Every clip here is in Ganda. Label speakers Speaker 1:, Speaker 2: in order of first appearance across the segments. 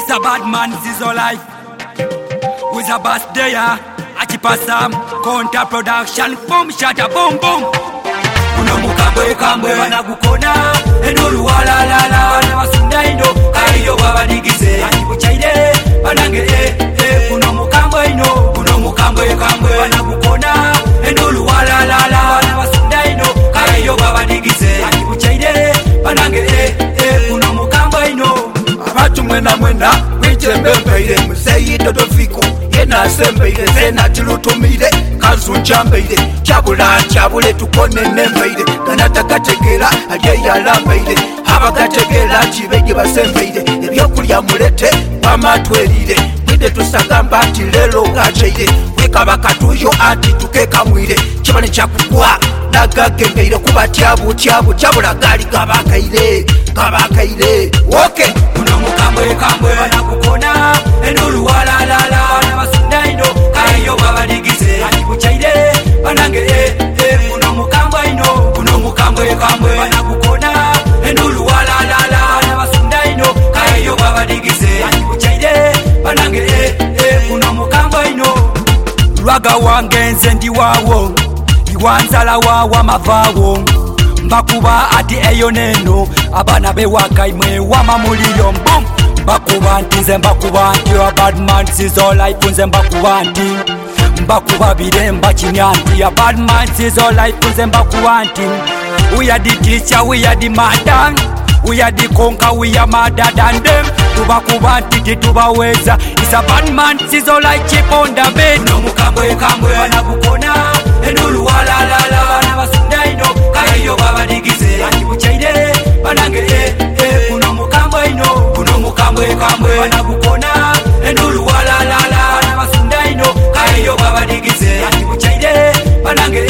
Speaker 1: Mr. Badman, this is all life. With a bass there, Achipasam, Counter Production, boom, shatter, boom, boom. Unomukambwe kambwe wanagukona, enuru wala la la, wanawasunda indo, kaiyo wabadigize, anibuchaide, banange unomukambwe ino, unomukambwe kambwe wanagukona, enuru wala la la, wanawasunda indo, kaiyo wabadigize, anibuchaide, banange unomukambwe ino.
Speaker 2: Abatu mwena witembe mbeire muzeyi dodoviko yena asembeire zena tilutumire kanzunjambeire kyabule tukonene mbeire ganatagategera alyeyalambeire abagategera kibeje basembeire ebyokulya mulete bamatwerire bide tusagamba ati lelo gacheire wekabakatuyo ati tukekamwire kibane kyakugwa nagagengeire kuba tyabu kyabula gali gabakaire okay.
Speaker 1: Unomukambwe kambwe wanagukona, enuru wala la la, wanawasunda indo, kaiyo wabadigize, anibuchaide, banange unomukambwe ino, unomukambwe kambwe wanagukona, enuru wala la la, wanawasunda indo, kaiyo wabadigize, anibuchaide, banange unomukambwe ino. Lwaga wange nze ndi wawo, iwanzala wawa mavawo, mbakuba ati eyo neno, abana bewaka imwe wamamuliro mbum. Mbakuba nti nze mbakuba nti a bad man is all life, nze mbakuba nti mbakuba bire mbakinya nti a bad man is all life, nze mbakuba nti we are the teacher, we are the mother, we are the conquer, we are madder than them. Tubakuba nti titubaweza, is a bad man is all life, chip on the bed. Unomukambwe kambwe wanagukona, enuru wala la la, wanawasunda ino, kaiyo wabadigize, anibuchaide, banange unomukambwe ino, unomukambwe kambwe wanagukona, enuru wala la la, wanawasunda ino, kaiyo wabadigize, anibuchaide, banange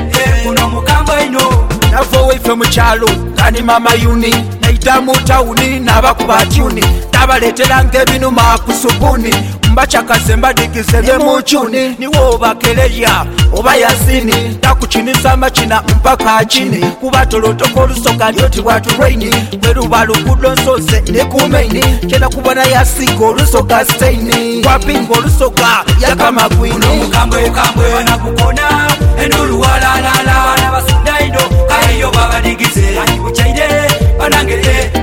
Speaker 1: unomukambwe ino.
Speaker 2: Navo wefe mukyalo kani mama yuni naita mu tawuni n'abakuba tyuni nabaletera ng'ebinuma ku subuni mbacakase mbadigize byemukyuni niwo bakeleya oba yasini takukinisa makina mpaka chini kuba tolotoko olusoka lyoti bwatulwaini bweruba lugudo nsose ne kumaini kyena kubona yasiga olusoka steini kwapinga olusoka yakamagwini.
Speaker 1: Unomukambwe kambwe wanagukona, enuru wala la la, wanawasunda indo, kaiyo wabadigize, anibuchaide, banange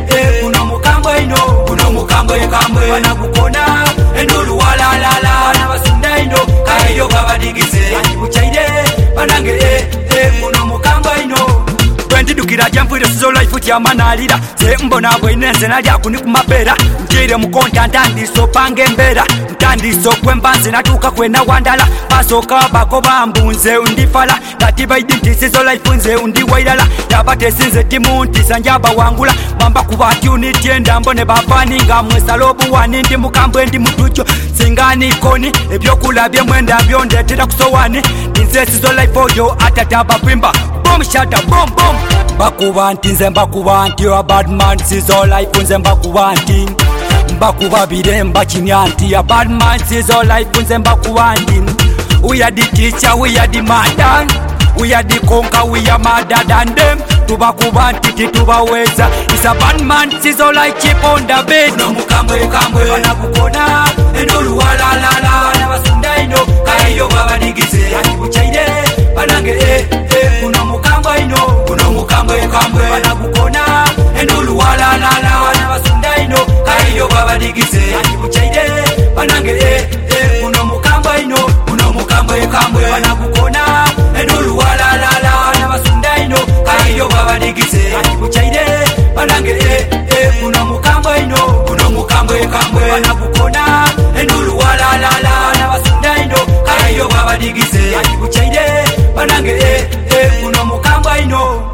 Speaker 1: unomukambwe ino, unomukambwe kambwe wanagukona, enuru wala la la, wanawasunda indo, kaiyo wabadigize, anibuchaide, banange unomukambwe ino. Bwendidukira jamvire sizo life tyamanalira, ze mbona bwine nze nalya kuni kumapera, njire mukonta ntandiso pange mbera, ntandiso kwembanzi natuka kwena wandala, basoka bako bambunze undifala, ngati baidi nti sizo life nze undiwailala, yabate sinze timu nti sanjaba wangula, bamba kuba tyuni tyenda mbone bafani nga mwesalobu wani ndi mukambwe ndi mutucho, singani koni ebyokula byemwenda byondetera kusowani, nze sizo life oyo atataba pimba, boom shatter boom boom. Mbakuba nti nze mbakuba nti a bad man is all life, nze mbakuba nti mbakuba bire mbakinya nti a bad man is all life, nze mbakuba nti we are the teacher, we are the mother, we are the conquer, we are madder than them. Tubakuba nti titubaweza, is a bad man is all life, chip on the bed. Unomukambwe kambwe wanagukona, enuru wala la la, wanawasunda ino, kaiyo wabadigize, anibuchaide, banange unomukambwe ino, unomukambwe kambwe wanagukona, enuru wala la la, wanawasunda ino, kaiyo wabadigize, anibuchaide, banange unomukambwe ino, unomukambwe kambwe wanagukona, enuru wala la la, wanawasunda ino, kaiyo wabadigize, anibuchaide, banange unomukambwe ino, unomukambwe kambwe wanagukona, enuru wala la la, wanawasunda ino, kaiyo wabadigize, anibuchaide, banange unomukambwe ino.